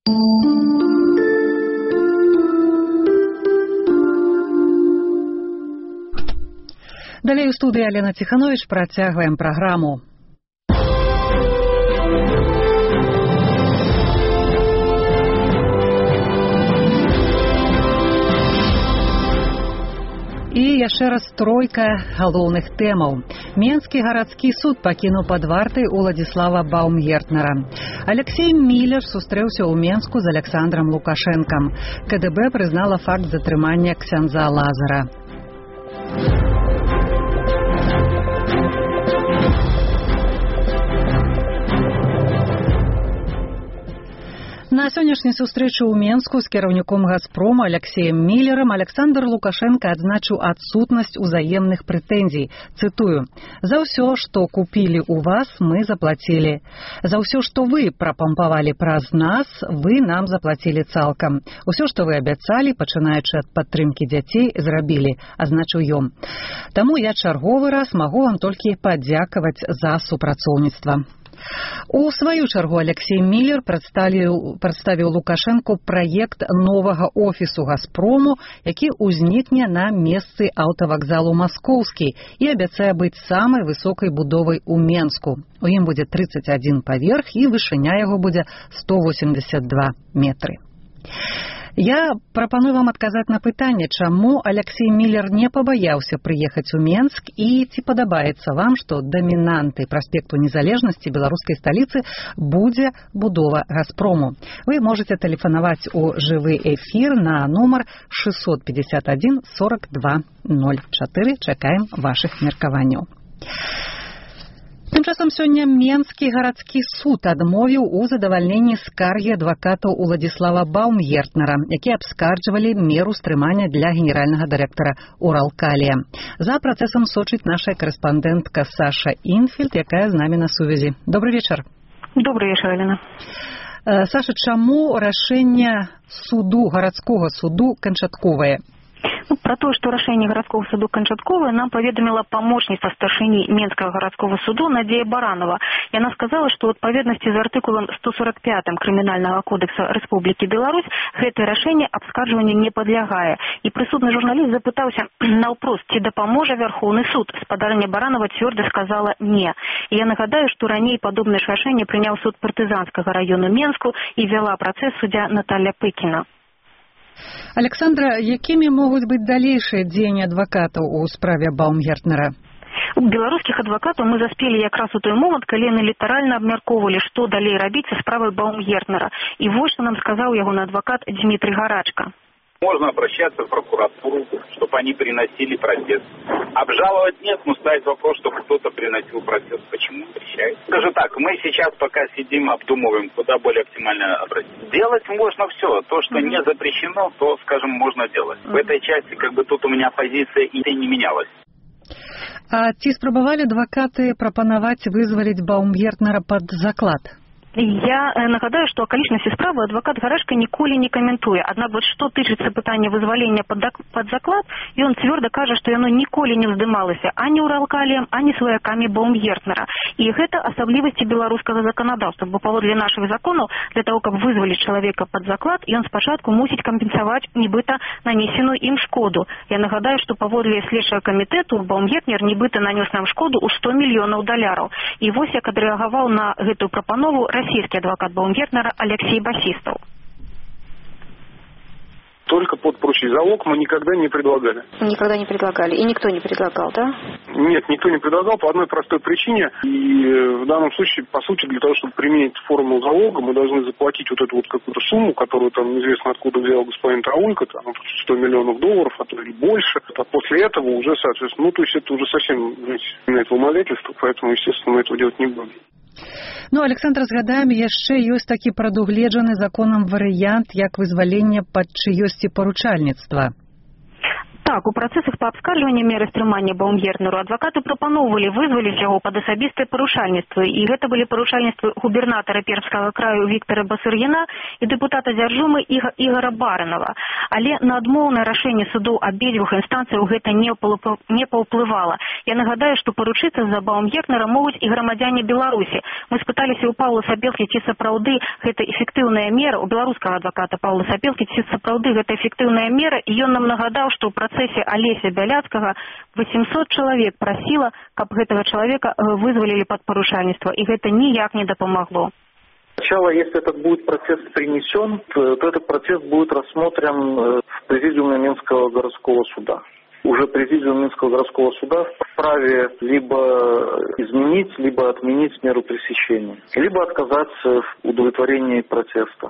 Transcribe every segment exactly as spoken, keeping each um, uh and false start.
Далей у студыі Алена Ціхановіч працягваем праграму. І яшчэ раз тройка галоўных тэмаў. Менскі гарадскі суд пакінуў пад вартай Уладзіслава Баумгертнера. Алексей Міллер сустрэўся ў Менску з Александром Лукашэнкам. КДБ прызнала факт затрымання ксяндза Лазара. На сённяшняй сустрэчы ў Менску з кіраўніком «Газпрома» Алексеем Міллерам Александр Лукашенко адзначыў адсутнасць узаемных прэтэнзій. Цытую: «За ўсё, што купілі ў вас, мы заплацілі. За ўсё, што вы прапампавалі праз нас, вы нам заплацілі цалкам. Усё, што вы абяцалі, пачынаючы ад падтрымкі дзяцей, зрабілі», азначыў ён. «Таму я чарговы раз магу вам толькі падзякаваць за супрацоўніцтва». У сваю чаргу Алексей Міллер прадставіў, прадставіў Лукашэнку праект новага офісу «Газпрому», які ўзнікне на месцы аўтавакзалу «Маскоўскі» і абяцае быць самай высокай будовай у Менску. У ім будзе трыццаць адзін паверх і вышыня яго будзе сто восемьдесят два метры. Я прапаную вам адказаць на пытанне, чаму Алексей Міллер не пабаяўся прыехаць у Менск і ці падабаецца вам, што дамінантай праспекту Незалежнасці беларускай сталіцы будзе будова «Газпрому». Вы можете тэлефанаваць у жывы эфір на нумар шестьсот пятьдесят один сорок два ноль четыре. Чакаем вашых меркаванняў. Тым часам сёння Менскі гарадскі суд адмовіў у задавальненні скаргі адвакатаў Уладзіслава Баумгертнера, якія абскарджвалі меру стрымання для генеральнага дырэктара «Уралкалія». За працэсам сочыць наша корэспандэнтка Саша Інфельд, якая з намі на сувязі. Добрый вечар. Добрый вечар, Алена. Саша, чаму рашэнне суду, гарадскога суду канчатковае? Ну, про то, что решение городского суда канчатковое, нам поведомила помощница старшини Менского городского суда Надея Баранова. И она сказала, что в отповедности за артикулом сто сорок пятым Криминального кодекса Республики Беларусь это решение обскарживанию не подлягае. И присутный журналист запытался на вопрос, ці дапаможа Верховный суд. Спадарня Баранова твердо сказала «не». И я нагадаю, что ранее подобное решение принял суд Партизанского района Менску и вела процесс судья Наталья Пыкина. Александра, якімі могуць быць далейшыя дзеянні адвакатаў у справе Баумгертнера? У беларускіх адвакатаў мы заспелі якраз у той момант, калі яны літаральна абмяркоўвалі, што далей рабіць са справай Баумгертнера. І вось што нам сказаў ягоны адвакат Дмитрий Гарачка. Можно обращаться в прокуратуру, чтобы они приносили протест. Обжаловать нет, но ставить вопрос, чтобы кто-то приносил протест. Почему обращается? Скажу так, мы сейчас пока сидим, обдумываем, куда более оптимально обратиться. Делать можно все. То, что mm-hmm. не запрещено, то, скажем, можно делать. Mm-hmm. В этой части, как бы, тут у меня позиция и не менялась. А ці спрабавалі адвакаты прапанаваць вызваліць Баумгертнера пад заклад? Я нагадаю, што акалічнасці справы адвакат Гарашка ніколі не каментуе. Аднак вот што тычыцца пытання вызвалення пад, пад заклад, ён цвёрда кажа, што яно ніколі не ўздымалася ані ўралкаліем, ані сваякамі Баумгертнера. І гэта асаблівасці беларускага заканадаўства, бо паводле нашых законаў, для того, каб вызваліць чалавека пад заклад, ён спачатку мусіць кампенсаваць нібыта нанесеную ім шкоду. Я нагадаю, што паводле следчага камітэту Баумгертнер нібыта нанёс нам шкоду ў сто мільёнаў даляраў. І вось як адрэагаваў на гэтую прапанову российский адвокат Баумгертнера Алексей Басистов. Только под прочий залог мы никогда не предлагали. Никогда не предлагали. И никто не предлагал, да? Нет, никто не предлагал по одной простой причине. И в данном случае, по сути, для того, чтобы применить формулу залога, мы должны заплатить вот эту вот какую-то сумму, которую там неизвестно откуда взял господин Траулько, там сто миллионов долларов, а то и больше. А после этого уже, соответственно, ну, то есть это уже совсем, знаете, имеет вымогательство, поэтому, естественно, мы этого делать не будем. Ну, Александр, згадаем, яшчэ ёсць такі прадугледжаны законам варыянт, як вызвалення пад чыёсьці паручальніцтва. Так, у працэсах па абскарджванні меры стрымання Баумгернеру адвакаты прапаноўвалі вызваліць яго пад асабістыя парушальніцтвы, і гэта былі парушальніцтвы губернатара Пермскага краю Віктара Басыр'яна і дэпутата Дзяржумы Іга, Ігора Баранова. Але на адмоўнае рашэнне судоў абедзвюх інстанцыяў гэта не, не паўплывала. Я нагадаю, што паручыцца за Баумгернера могуць і грамадзяне Беларусі. Мы спыталіся у Паўла Сапелкі, ці сапраўды гэта эфектыўная мера, у беларускага адваката Паўла Сапелкі, ці сапраўды гэта эфектыўная мера, і ён нам нагадаў, што ў працэсе Алеся Бяляцкага восемьсот чалавек прасіла, каб гэтага чалавека вызвалілі пад парушальніцтва, і гэта ніяк не дапамагло. Сначала, если этот будет процесс принесен, то этот процесс будет рассмотрен в президиуме Минского городского суда. Уже президиум Минского городского суда вправе либо изменить, либо отменить меру пресечения, либо отказаться в удовлетворении протеста.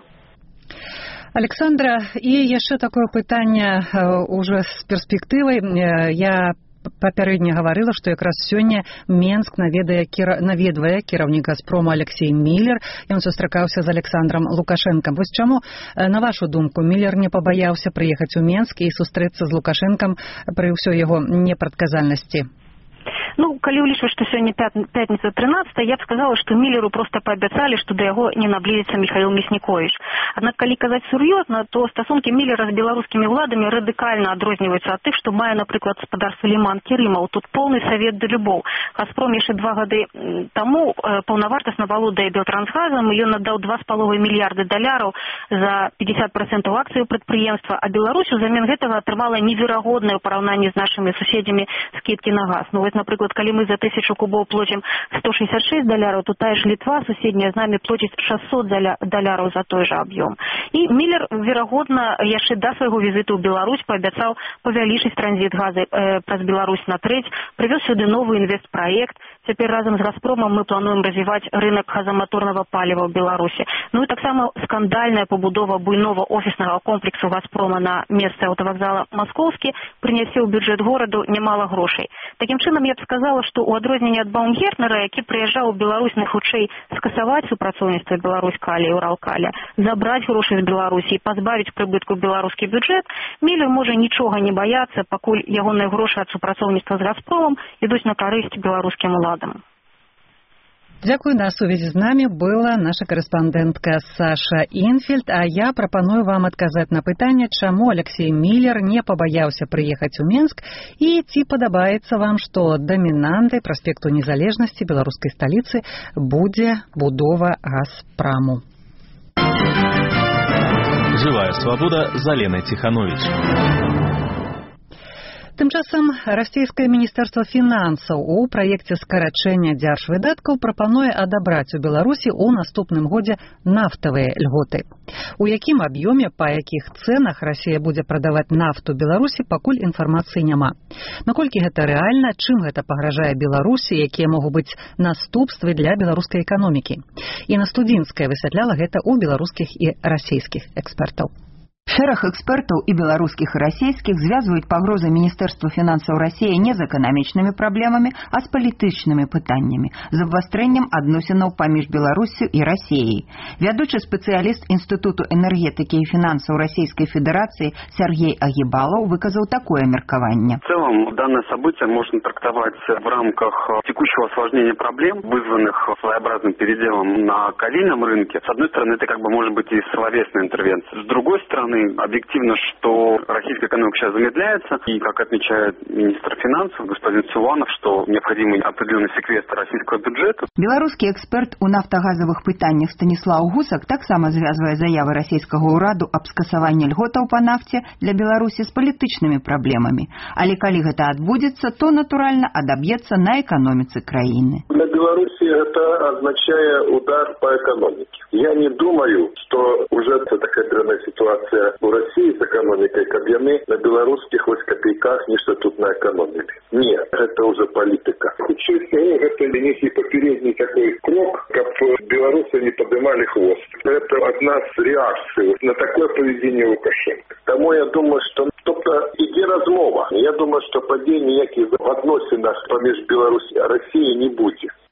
Александра, і яшчэ такое пытанне уже з перспектывай. Я папярэдне гаварыла, што якраз сёння Менск наведае, наведвае кіраўнік «Газпрома» Алексей Миллер. Ён сустракаўся з Александром Лукашенком. Вось чаму, на вашу думку, Миллер не пабаяўся прыехаць у Менск і сустрэцца з Лукашенком пры ўсёй яго непрадказальнасці? Ну, калі ўлічваць, што сёння пятніца тринадцатое, я б сказала, што Миллеру проста паабяцалі, што да яго не наблізіцца Михаил Мяснікович. Аднак, калі казаць сур'ёзна, то стасункі Миллера з беларускімі ўладамі радыкальна адрозніваюцца ад тых, што мае, напрыклад, спадар Сулейман Керимов. Тут поўны савет да любоў. «Газпром» яшчэ два гады таму паўнавартасна валодае Белтрансгазам, і ён аддаў два з паловай мільярды даляраў за пятьдесят процентов акцый прадпрыемства, а Беларусь узамен гэтага атрымала неверагоднае ў параўнанні з нашымі суседзямі скидкі на газ. Ну, вось, напрыклад, калі мы за тысячу кубоў платим сто шестьдесят шесть даляраў, то тая ж Літва, суседняя з намі, плаціць шестьсот даляраў за той же аб'ём. І Миллер, верагодна, яшчэ да свайго візіту ў Беларусь паабяцаў павялічыць транзіт газа э, праз Беларусь на трэць, прывёз сюды новы інвестпраект. Цяпер разам з «Газпромом» мы плануем развіваць рынок газаматорнага паліва ў Беларусі. Ну і таксама скандальная пабудова буйнога офіснага комплексу «Газпрома» на месцы аўтавакзала «Маскоўскі» прынясе ў бюджэт гораду немало грошай. Такім чынам, я б сказала, што ў адрозненне ад Баумгернера, які прыязджаў у Беларусь найхутчэй скасаваць супрацоўніцтва Беларусь-Калія і Урал-Калія, забраць грошы з Беларусі і пазбавіць прыбытку беларускі бюджэт, Миллер можа нічога не баяцца, пакуль ягоныя грошы ад супрацоўніцтва з «Газпромом» ідуць на карысць беларускім уладам. Дзякую. На сувязі з намі была наша карэспандэнтка Саша Інфельд, а я прапаную вам адказаць на пытанне, чаму Алексей Миллер не пабаяўся прыехаць у Менск, і ці падабаецца вам, што дамінантай праспекту Незалежнасці беларускай сталіцы будзе будова «Газпраму». Живая свобода з Аленай Ціхановіч. Тым часам расійскае міністэрства фінансаў у праекце скарачэння дзяржвыдаткаў прапануе адабраць у Беларусі ў наступным годзе нафтавыя льготы. У якім аб'ёме, па якіх цэнах Расія будзе прадаваць нафту Беларусі, пакуль інфармацыі няма. Наколькі гэта рэальна, чым гэта пагражае Беларусі, якія могуць быць наступствы для беларускай эканомікі. Інна Студзінская высвятляла гэта ў беларускіх і расійскіх экспертаў. Шэраг экспертаў і беларускіх і расійскіх звязваюць пагрозы Міністэрства фінансаў Расіі не з эканамічнымі праблемамі, а з палітычнымі пытаннямі, з абвастрэннем адносінаў паміж Беларуссю і Расіяй. Вядучы спецыяліст Інстытуту энергетыкі і фінансаў Расійскай Федэрацыі Сергей Агібалаў выказаў такое меркаванне. В целом, данное событие можно трактовать в рамках текущего осложнения проблем, вызванных своеобразным переделом на калийном рынке. С одной стороны, это как бы может быть и словесная интервенция. С другой стороны, объективно, что российская экономика сейчас замедляется, и, как отмечает министр финансов господин Силуанов, что необходимый определенный секвестр российского бюджета. Беларускі эксперт у нафтагазавых пытаннях Станіслаў Гусак таксама звязвае заявы расійскага ўраду аб скасаванні льготаў па нафце для Беларусі з палітычнымі праблемамі. Але калі гэта адбудзецца, то, натуральна, адаб'ецца на эканоміцы краіны. Для Беларуси это означает удар по экономике. Я не думаю, что уже такая дрянная ситуация у России с экономикой, как яны на белорусских хоть копейках нечто тут наэкономили. Нет, это уже политика. Худшее всего, это некий попередний такой крок, как белорусы не поднимали хвост. Это одна из реакций на такое поведение Лукашенко. Тому я думаю, что тобто іде розмова. Я думаю, що подій ніяких в відносинах поміж Білорусі і Росією не буде.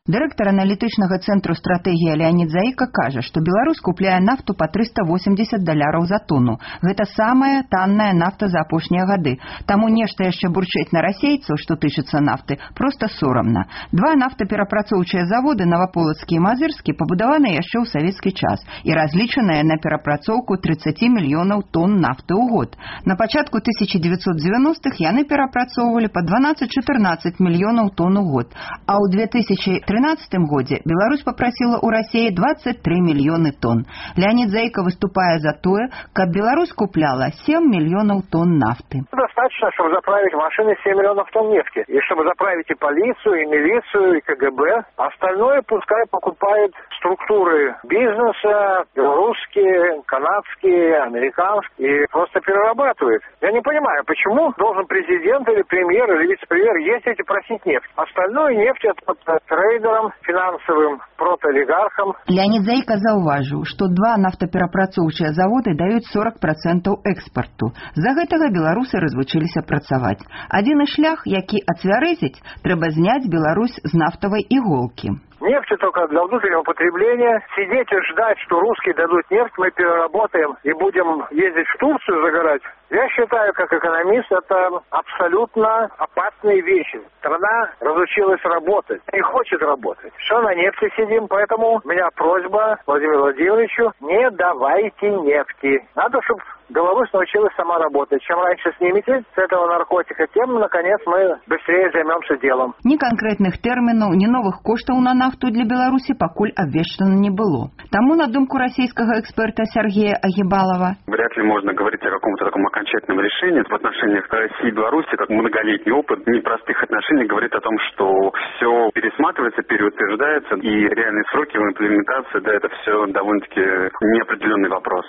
Дырэктар аналітычнага цэнтру стратэгія Леонид Заіка кажа, што Беларусь купляе нафту па трыста восемьдесят даляраў за тонну. Гэта самая танная нафта за апошнія гады. Таму нешта яшчэ бурчэць на расейцаў, што тычыцца нафты, проста сорамна. Два нафтаперапрацоўчыя заводы Наваполацкі і Мазырскі пабудаваны яшчэ ў савецкі час і разлічаныя на перапрацоўку тридцать мільёнаў тонн нафты ў год. На пачатку тысяча девятьсот девяностых яны перапрацоўвалі па дванаццаць-чатырнаццаць мільёнаў тонн у год, а ў две тысячи тринадцатым годзе Беларусь попросила у России двадцать три миллиона тонн. Леонид Заика выступая за то, как Беларусь купляла семь миллионов тонн нафты. Достаточно, чтобы заправить машины семь миллионов тонн нефти. И чтобы заправить и полицию, и милицию, и КГБ. Остальное пускай покупают структуры бизнеса, белорусские, канадские, американские, и просто перерабатывает. Я не понимаю, почему должен президент или премьер или вице-премьер ездить и просить нефть. Остальное нефть от трейдерам, финансовым протоолигархам. Леонид Заика заўважыў, што два нафтаперапрацоўчыя заводы даюць сорок процентаў экспарту. За гэтага беларусы развучыліся працаваць. Адзіны шлях, які ацвярэзіць, трэба зняць Беларусь з нафтавай іголкі. Нефть только для внутреннего потребления. Сидеть и ждать, что русские дадут нефть, мы переработаем и будем ездить в Турцию загорать. Я считаю, как экономист, это абсолютно опасные вещи. Страна разучилась работать, не хочет работать. Что на нефти сидим, поэтому у меня просьба Владимиру Владимировичу, не давайте нефти. Надо, чтобы Беларусь научилась сама работать. Чем раньше снимете с этого наркотика, тем, наконец, мы быстрее займемся делом. Ни конкретных терминов, ни новых коштов на нафту для Беларуси покуль обвешано не было. Тому, на думку российского эксперта Сергея Агибалова, вряд ли можно говорить о каком-то таком окончательном решении в отношениях России и Беларуси, как многолетний опыт непростых отношений говорит о том, что все пересматривается, переутверждается, и реальные сроки в имплементации, да, это все довольно-таки неопределенный вопрос.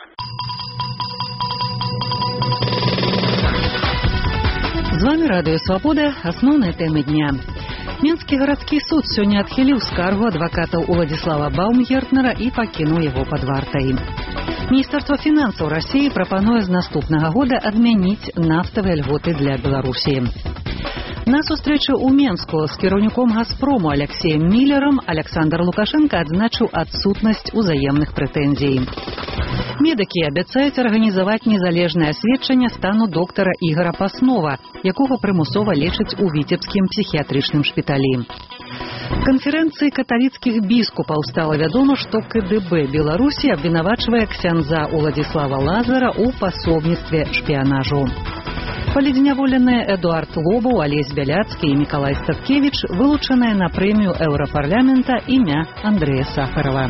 З вами Радыё Свабода, асноўныя тэмы дня. Менскі гарадскі суд сёння адхіліў скаргу адвакатаў Уладзіслава Баумгертнера і пакінуў яго пад вартай. Міністэрства фінансаў Расіі прапануе з наступнага года адмяніць нафтавыя льготы для Беларусі. На сустрэчы ў Менску з кіраўніком «Газпрому» Алексеем Міллерам Александр Лукашенко адзначыў адсутнасць узаемных прэтэнзій. Медыкі абяцаюць арганізаваць незалежнае асведчанне стану доктара Ігора Паснова, якога прымусова лечаць у віцебскім псіхіятрычным шпіталі. Канферэнцыі каталіцкіх біскупаў стала вядома, што КДБ Беларусі абвінавачвае ксяндза Уладзіслава Лазара ў пасобніцтве шпіянажу. Палідзняволеныя Эдуард Лобаў, Алесь Бяляцкі і Мікалай Статкевіч вылучаныя на прэмію Еўрапарламента імя Андрэя Сахарова.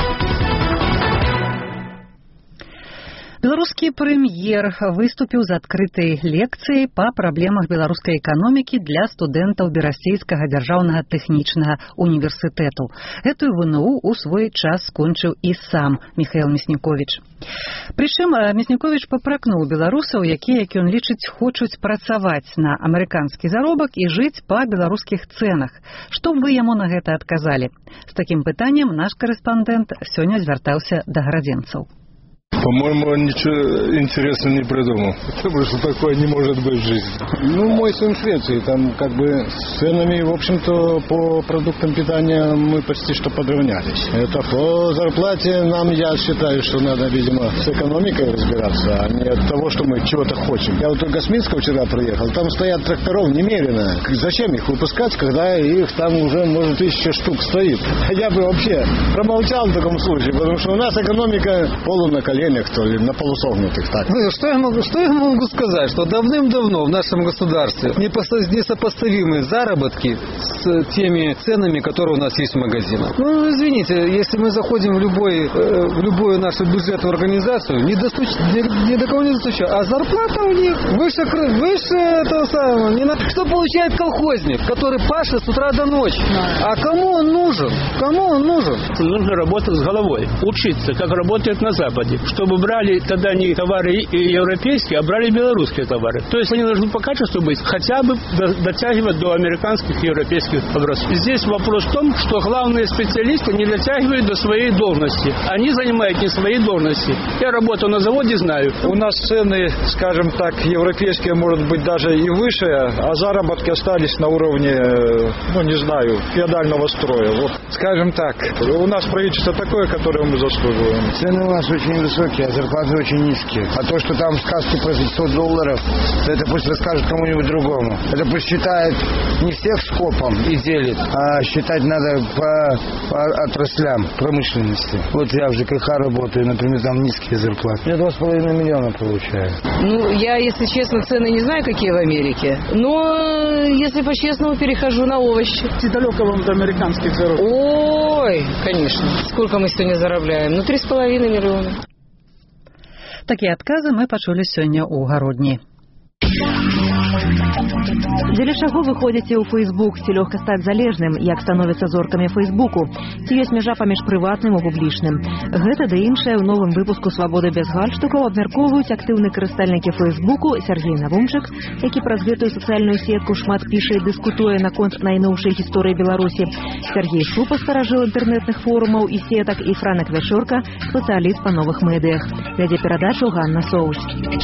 Беларускі прэм'ер выступіў з адкрытай лекцыяй па праблемах беларускай эканомікі для студэнтаў Берасцейскага дзяржаўнага тэхнічнага універсітэту. Гэтую ВНУ у свой час скончыў і сам Міхаіл Мясніковіч. Прычым Мясніковіч папракнуў беларусаў, якія, як ён лічыць, хочуць працаваць на амерыканскі заробак і жыць па беларускіх цэнах. Што б вы яму на гэта адказалі? З такім пытаннем наш корэспандэнт сёння звяртаўся да гарадзенцаў. По-моему, он ничего интересного не придумал. Потому что такое не может быть в жизни. Ну, мой сын в Швеции. Там как бы с ценами, в общем-то, по продуктам питания мы почти что подравнялись. Это по зарплате нам, я считаю, что надо, видимо, с экономикой разбираться, а не от того, что мы чего-то хотим. Я вот только с Минска вчера приехал. Там стоят тракторов немерено. Зачем их выпускать, когда их там уже, может, тысяча штук стоит? Я бы вообще промолчал в таком случае, потому что у нас экономика полу на коленях, то ли на полусогнутых. Так. Ну, что я могу, что я могу сказать, что давным-давно в нашем государстве несопоставимые заработки с теми ценами, которые у нас есть в магазинах. Ну, извините, если мы заходим в, любой, в любую нашу бюджетную организацию, не до, стуч... ни, ни до кого не достучаться, а зарплата у них выше, выше этого самого. Не на... Что получает колхозник, который пашет с утра до ночи? А кому он нужен? Кому он нужен? Нужно работать с головой, учиться, как работает на Западе. чтобы брали тогда не товары европейские, а брали белорусские товары. То есть они должны по качеству быть, хотя бы дотягивать до американских и европейских образцов. Здесь вопрос в том, что главные специалисты не дотягивают до своей должности. Они занимают не свои должности. Я работаю на заводе, знаю. У нас цены, скажем так, европейские, может быть, даже и выше, а заработки остались на уровне, ну, не знаю, феодального строя. Вот, скажем так, у нас правительство такое, которое мы заслуживаем. Цены у нас очень высокие, а зарплаты очень низкие. А то, что там сказки про пятьсот долларов, это пусть расскажет кому-нибудь другому. Это пусть считает не всех скопом и делит, а считать надо по, по отраслям промышленности. Вот я в ЖКХ работаю, например, там низкие зарплаты. Я два с половиной миллиона получаю. Ну, я, если честно, цены не знаю, какие в Америке. Но, если по-честному, перехожу на овощи. Далеко вам до американских заработков? Ой, конечно. Сколько мы сегодня заробляем? Ну, три с половиной миллиона. Такія адказы мы пачулі сёння ў гародні. Дзеля чаго вы ходзіце ў Facebook? Ці лёгка стаць залежным? Як становіцца зоркамі Фейсбуку? Ці ёсць мяжа паміж прыватным і публічным? Гэта ды іншае ў новым выпуску «Свабоды без гальштукаў» абмяркоўваюць актыўны карыстальнікі Фейсбуку Сергей Навумчык, які праз гэтую сацыяльную сетку шмат піша і дыскутуе наконт найноўшай гісторыі Беларусі, Сергей Шупа, старажыл інтэрнэтных форумаў і сетак, і Франак Вячорка, спецыяліст па новых медыях. Вядзе перадачу Ганна Соуч.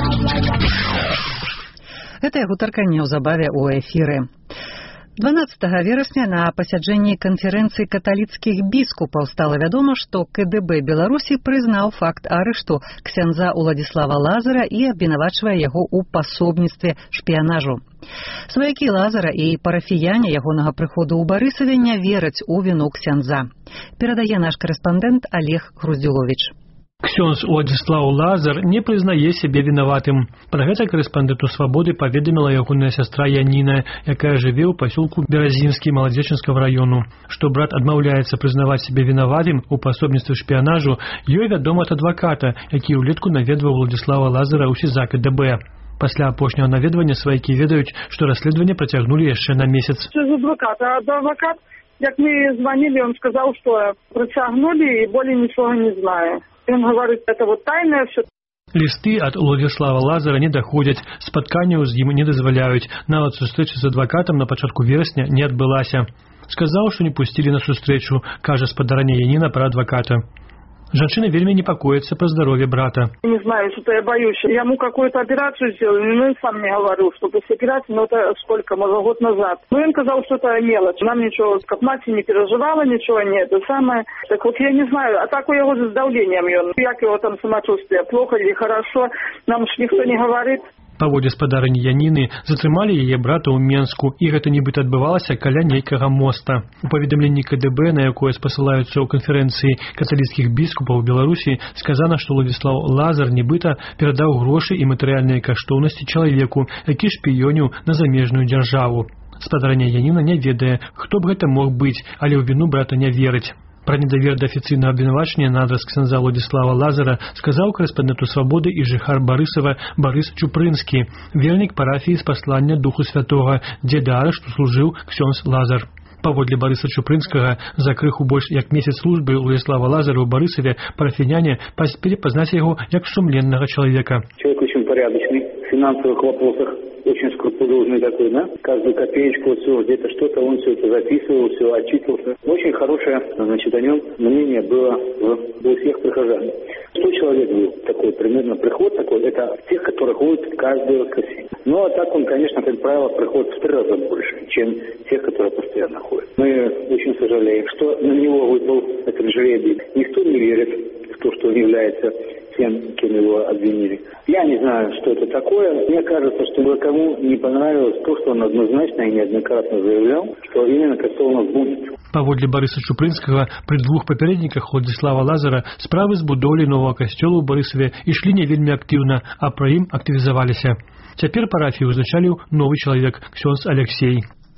Гэтая гутарка неўзабаве ў эфіры. дванаццатага верасня на пасяджэнні канферэнцыі каталіцкіх біскупаў стала вядома, што КДБ Беларусі прызнаў факт арышту ксяндза Уладзіслава Лазара і абвінавачвае яго ў пасобніцтве шпіянажу. Сваякі Лазара і парафіяне ягонага прыходу ў Барысаве не вераць у віну ксяндза. Перадае наш корэспандэнт Олег Груздзюловіч. Ксёндз Уладзіслаў Лазар не прызнае сябе вінаватым. Пра гэта корэспандэнту «Свабоды» паведаміла ягоная сястра Яніна, якая жыве ў пасёлку Беразінскі Маладзечынскага раёну. Што брат адмаўляецца прызнаваць сябе вінаватым у пасобніцтве шпіянажу, ёй вядома ад адваката, які ўлетку наведваў Уладзіслава Лазара ў СІЗА КДБ. Пасля апошняга наведвання сваякі ведаюць, што расследаванне працягнулі яшчэ на месяц. З адваката, а адвакат, як мы звонили, он сказал, что працягнули и более ничего не знаю. Он говорит, это вот тайное все. Лісты ад Уладзіслава Лазара не даходзяць, спатканняў з ім не дазваляюць. Нават сустрэча з адвакатам на пачатку верасня не адбылася. Сказаў, што не пусцілі на сустрэчу, кажа спадарня Яніна пра адваката. Женщина вельми непокоится про здоровье брата. Не знаю, что-то я боюсь. Я ему какую-то операцию сделал, но он сам мне говорил, что после операции, ну это сколько, может, год назад. Ну, он сказал, что это мелочь. Нам ничего, как мать не переживала, ничего нет. Это самое. Так вот, я не знаю, а так у его с давлением, как его там самочувствие, плохо или хорошо, нам ж никто не говорит. Паводле спадарні Яніны, затрымалі яе брата ў Менску, і гэта нібыта адбывалася каля нейкага моста. У паведамленні КДБ, на якое спасылаюцца ў канферэнцыі каталіцкіх біскупаў Беларусі, сказана, што Уладзіслаў Лазар нібыта перадаў грошы і матэрыяльныя каштоўнасці чалавеку, які шпіёніў на замежную дзяржаву. Спадарня Яніна не ведае, хто б гэта мог быць, але ў віну брата не верыць. Пра недавер да афіцыйнага абвінавачання на адрас ксяндза Уладзіслава Лазара сказаў корэспандэнту «Свабоды» і жыхар Барысава Барыс Чупрынскі, вернік парафіі спаслання Духу Святога, дзе да арышту служыў ксёндз Лазар. Паводле Барыса Чупрынскага, за крыху больш як месяц службы Уладзіслава Лазара ў Барысаве парафіяне паспелі пазнаць яго як сумленнага чалавека. Человек очень порядочный, в финансовых вопросах очень скрупулезный такой, да? Каждую копеечку, все, где-то что-то, он все это записывал, все отчитывался. Очень хорошее, значит, о нем мнение было в, у всех прихожан. Сто человек был такой, примерно приход такой, это тех, которые ходят каждое воскресенье. Ну, а так он, конечно, как правило, приходит в три раза больше, чем тех, которые постоянно ходят. Мы очень сожалеем, что на него выпал этот жребий. Никто не верит в то, что он является тем, кем его обвинили. Я не знаю, что это такое. Мне кажется, что никому не понравилось то, что он однозначно и неоднократно заявлял, что именно костел у нас будет. Паводле Барыса Чупрынскага, пры двух папярэдніках Уладзіслава Лазара справы з будоўляй новага касцёла ў Барысаве ішлі не вельмі актыўна, а пра ім актывізаваліся. Цяпер парафію узначаліў новы чалавек, ксёндз Алексей.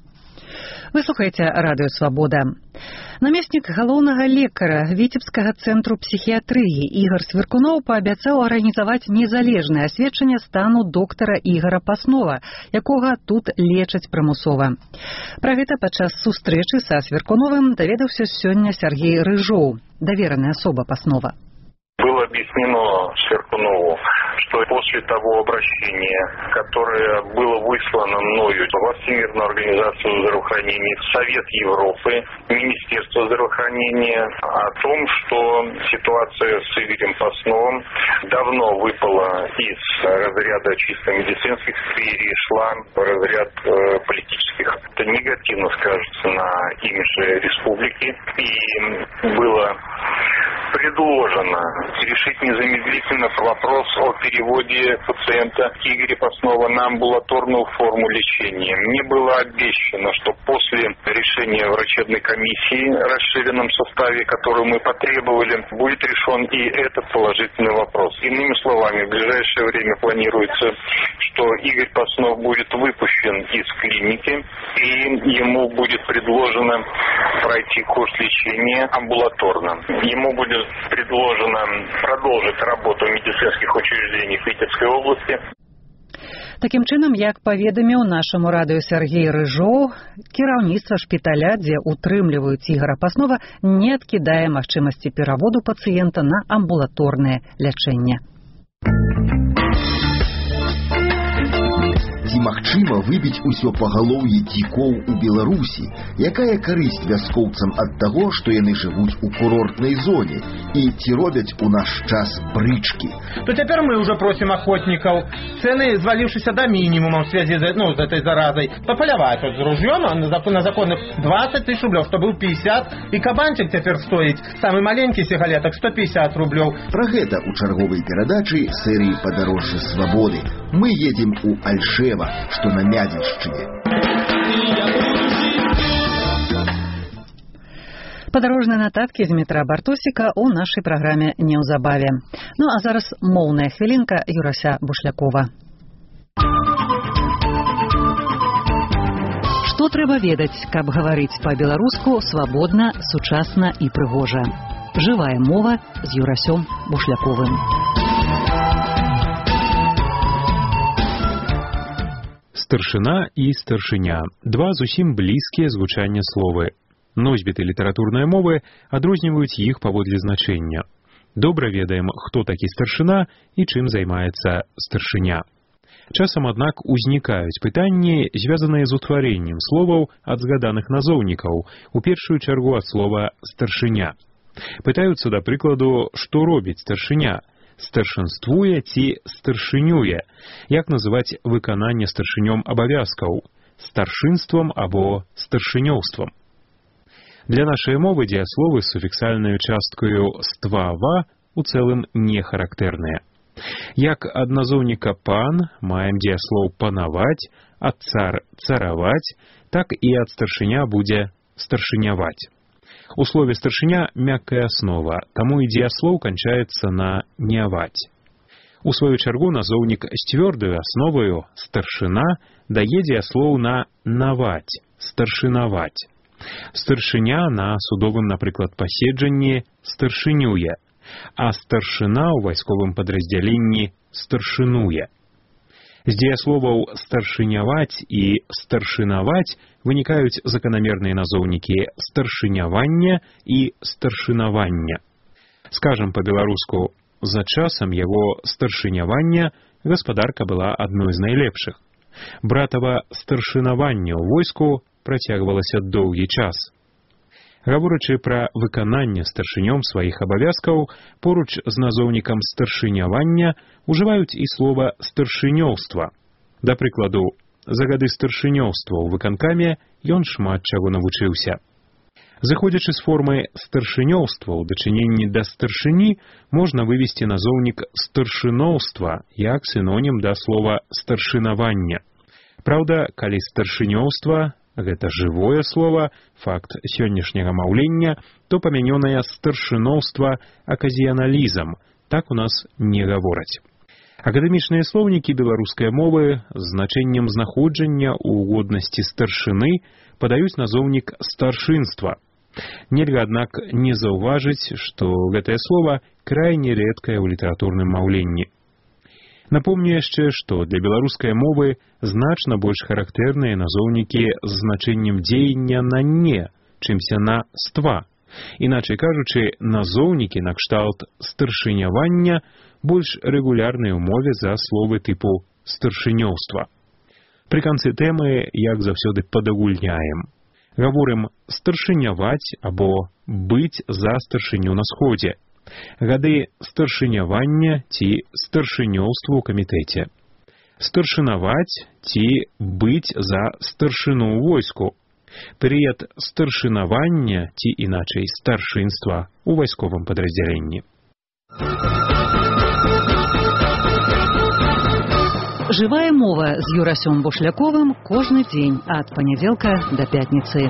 Вы слухаеце радыё «Свабода». Намеснік галоўнага лекара Віцебскага цэнтру псіхіятрыі Ігар Свіркуноў паабяцаў арганізаваць незалежнае асведчанне стану доктара Ігара Паснова, якога тут лечаць прымусова. Пра гэта падчас сустрэчы са Свіркуновым даведаўся сёння Сергей Рыжоў, давераны асоба Паснова. Было объяснено Сверкунову, что после того обращения, которое было выслано мною во Всемирную организацию здравоохранения, в Совет Европы, Министерство здравоохранения, о том, что ситуация с Игорем Пасновым давно выпала из разряда чисто медицинских, перешла в разряд э, политических. Это негативно скажется на имидже республики, и было предложено решить незамедлительно вопрос о переводе пациента Игоря Паснова на амбулаторную форму лечения. Мне было обещано, что после решения врачебной комиссии в расширенном составе, которую мы потребовали, будет решен и этот положительный вопрос. Иными словами, в ближайшее время планируется, что Игорь Паснов будет выпущен из клиники, и ему будет предложено пройти курс лечения амбулаторно. Ему будет предложено продолжить работу в медицинских учреждениях Витебской области. Такім чынам, як паведаміў нашаму радыё Сергей Рыжоў, кіраўніцтва шпіталя, дзе утрымліваюць Ігора Паснова, не адкідае магчымасці пераводу пацыента на амбулаторнае лячэнне. Ці магчыма выбіць усё пагалоўе дзікоў у Беларусі? Якая карысць вяскоўцам ад таго, што яны жывуць у курортнай зоне? І ці робяць у наш час брычкі? То теперь мы уже просим охотников, цены, звалившиеся до минимума в связи ну, с этой заразой, пополявать вот с ружьем на, закон, на законных двадцать тысяч рублей, чтобы был пятьдесят, и кабанчик теперь стоит, самый маленький сигалеток, сто пятьдесят рублей. Про гэта у чарговай перадачы серии «Падарожжа свободы». Мы едем у Альшева, что на Мядзельшчыне. Падарожныя нататкі з метра Бартосіка ў нашай праграме неўзабаве. Ну а зараз моўная хвілінка Юрася Бушлякова. Што трэба ведаць, каб гаварыць па-беларуску свабодна, сучасна і прыгожа? Жывая мова з Юрасём Бушляковым. Старшына і старшыня – два зусім блізкія звучання словы. Носьбіты літаратурнай мовы адрозніваюць іх паводле значэння. Добра ведаем, хто такі старшына і чым займаецца старшыня. Часам, аднак, узнікаюць пытанні, звязаныя з утварэннем словаў ад згаданых назоўнікаў, у першую чаргу ад слова «старшыня». Пытаюцца, да прыкладу, што робіць старшыня? Старшынствуе ці старшынюе? Як называць выкананне старшынём абавязкаў? Старшынствам або старшынёўствам? Для нашай мовы дзеясловы з суфіксальнай часткаю «ства-ва» у цэлым не характэрныя. Як ад назоўніка «пан» маем дзеяслоў «панаваць», ад «цар» – «цараваць», так і ад старшыня будзе «старшыняваць». У слове «старшыня» мяккая аснова, таму і дзеяслоў канчаецца на «няваць». У сваю чаргу назоўнік з цвёрдаю асноваю «старшына» дае дзеяслоў на «наваць», «старшынаваць». Старшыня на судовым, напрыклад, паседжанні старшынюе, а старшына ў вайсковым падраздзяленні старшынуе. З дзеясловаў «старшыняваць» і «старшынаваць» вынікаюць заканамерныя назоўнікі «старшынявання» і «старшынавання». Скажам па-беларуску, за часам яго старшынявання гаспадарка была адной з найлепшых. Братава старшынаванне ў войску працягвалася доўгі час. Гаворачы пра выкананне старшынём сваіх абавязкаў, поруч з назоўнікам старшынявання ужываюць і слова старшынёўства. Да прыкладу, за гады старшынёўства ў выканкаме ён шмат чаго навучыўся. Заходзячы з формы старшынёўства ў дачыненні да старшыні, можна вывесці назоўнік старшыноўства як сінонім да слова старшынавання. Праўда, калі старшынёўства гэта жывое слово, факт сённяшняга маўлення, то памянёнае старшыноўства аказіяналізам, так у нас не гавораць. Акадэмічныя слоўнікі беларускай мовы з значэннем знаходжання ў годнасці старшыны падаюць назоўнік старшынства. Нельга, аднак, не заўважыць, што гэтае слово крайне рэдкае ў літаратурным маўленні. Напомню яшчэ, што для беларускай мовы значна больш характэрныя назоўнікі з значэннем дзеяння на «не», чымся на «ства». Іначай кажучы, назоўнікі накшталт старшынявання больш рэгулярнай у мове за словы тыпу старшынёўства. Пры канцы тэмы, як заўсёды, падагульняем. Гаворым старшыняваць або быць за старшыню на сходзе. Гады старшынявання ці старшынёўства ў камітэце. Старшынаваць ці быць за старшыну ў войску. Перыяд старшынавання ці іначай старшынства ў вайсковым падраздзяленні. Жывая мова з Юрасём Бушляковым кожны дзень ад панядзелка да пятніцы.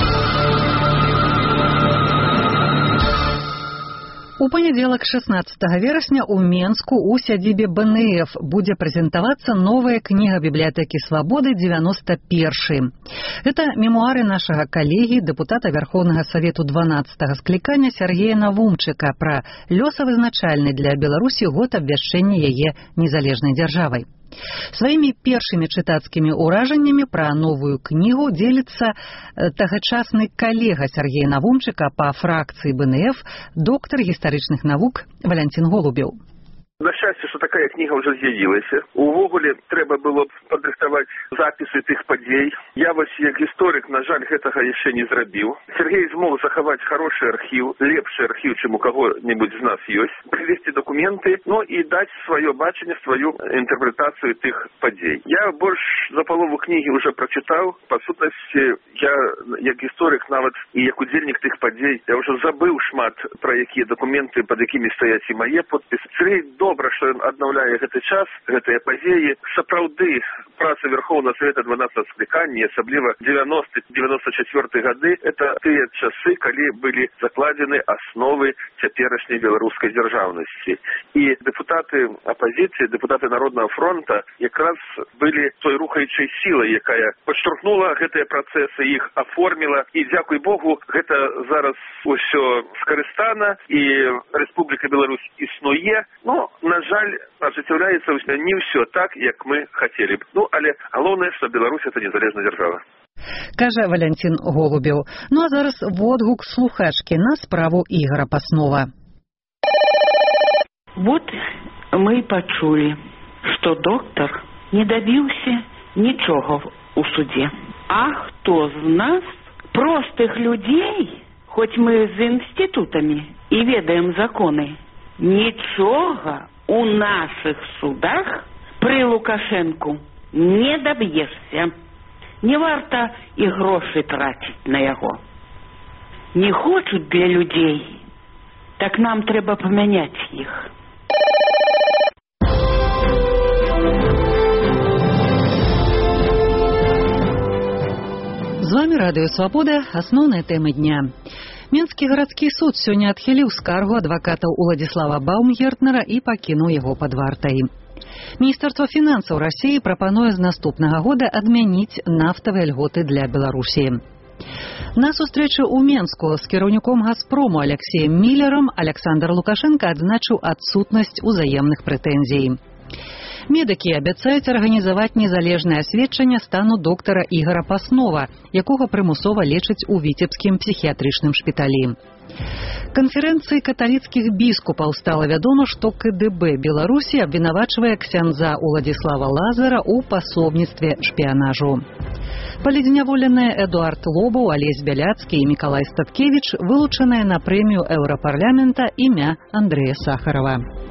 У панядзелак шаснаццатага верасня ў Менску ў сядзібе бэ эн эф будзе прэзентавацца новая кніга бібліятэкі Свабоды дзевяносто першы. Гэта мемуары нашага калегі, дэпутата Вярхоўнага Савету дванаццатага склікання Сергея Навумчыка пра лёсавызначальны для Беларусі год абвяшчэння яе незалежнай дзяржавай. Сваімі першымі чытацкімі ўражаннямі пра новую кнігу дзеліцца тагачасны калега Сергея Навумчыка па фракцыі бэ эн эф, доктар гістарычных навук Валянцін Голубеў. На шчасце, што такая кніга ўжо з'явілася. Увогуле трэба было падрыхтаваць запісы тых падзей. Я вось як гісторык, на жаль, гэтага яшчэ не зрабіў. Сергей змог захаваць хорошы архіў, лепшы архіў, чым у каго-небудзь з нас ёсць, прывесці дакументы, ну і даць сваё бачанне, сваю інтэрпрэтацыю тых падзей. Я больш за палову кнігі ўжо прачытаў. Па сутнасці, я як гісторык нават і як удзельнік тых падзей, я ўжо забыў шмат пра якія дакументы, пад якімі стаяць і мае подпісы. Сергей добра, што ён аднаўляе гэты час, гэтыя падзеі. Сапраўды, праца Верховного Совета дванадцатого скликания, особливо девяносто девяносто четвёртые годы, это те часы, калі были закладены основы цяперашняй беларускай дзяржаўнасці. И депутаты оппозиции, депутаты Народного фронта якраз были той рухаючай силой, якая подштурхнула гэтыя процессы, их оформила. И, дзякуй Богу, гэта зараз усё скарыстана, и Республика Беларусь існуе. Но, на жаль, ажыццяўляецца не ўсё так, як мы хотели б. Ну, але галоўнае, што Беларусь это незалежная дзяржава. Кажа Валянцін Голубеў. Ну а зараз водгук слухачкі на справу Ігора Паснова. Вот мы пачулі, што доктар не дабіўся нічога ў судзе. А хто з нас, простых людзей, хоць мы з інстытутамі і ведаем законы, нічога у наших судах при Лукашенку не доб'ешся. Не варта і грошы траціць на яго. Не хочуць для людзей, так нам трэба памяняць іх. З вами Радыё Свабода, асноўныя тэмы дня. Менскі гарадскі суд сёння адхіліў скаргу адвакатаў Уладзіслава Баумгертнера і пакінуў яго пад вартай. Міністэрства фінансаў Расіі прапануе з наступнага года адмяніць нафтавыя льготы для Беларусі. На сустрэчы ў Менску з кіраўніком «Газпрому» Алексеем Міллерам Александр Лукашенко адзначыў адсутнасць узаемных прэтэнзій. Медыкі абяцаюць арганізаваць незалежнае асведчанне стану доктара Ігора Паснова, якога прымусова лечаць у віцебскім псіхіятрычным шпіталі. Канферэнцыі каталіцкіх біскупаў стала вядома, што ка дэ бэ Беларусі абвінавачвае ксяндза Уладзіслава Лазара ў пасобніцтве шпіянажу. Палідзняволеныя Эдуард Лобаў, Алесь Бяляцкі і Мікалай Статкевіч вылучаныя на прэмію Еўрапарламента імя Андрэя Сахарова.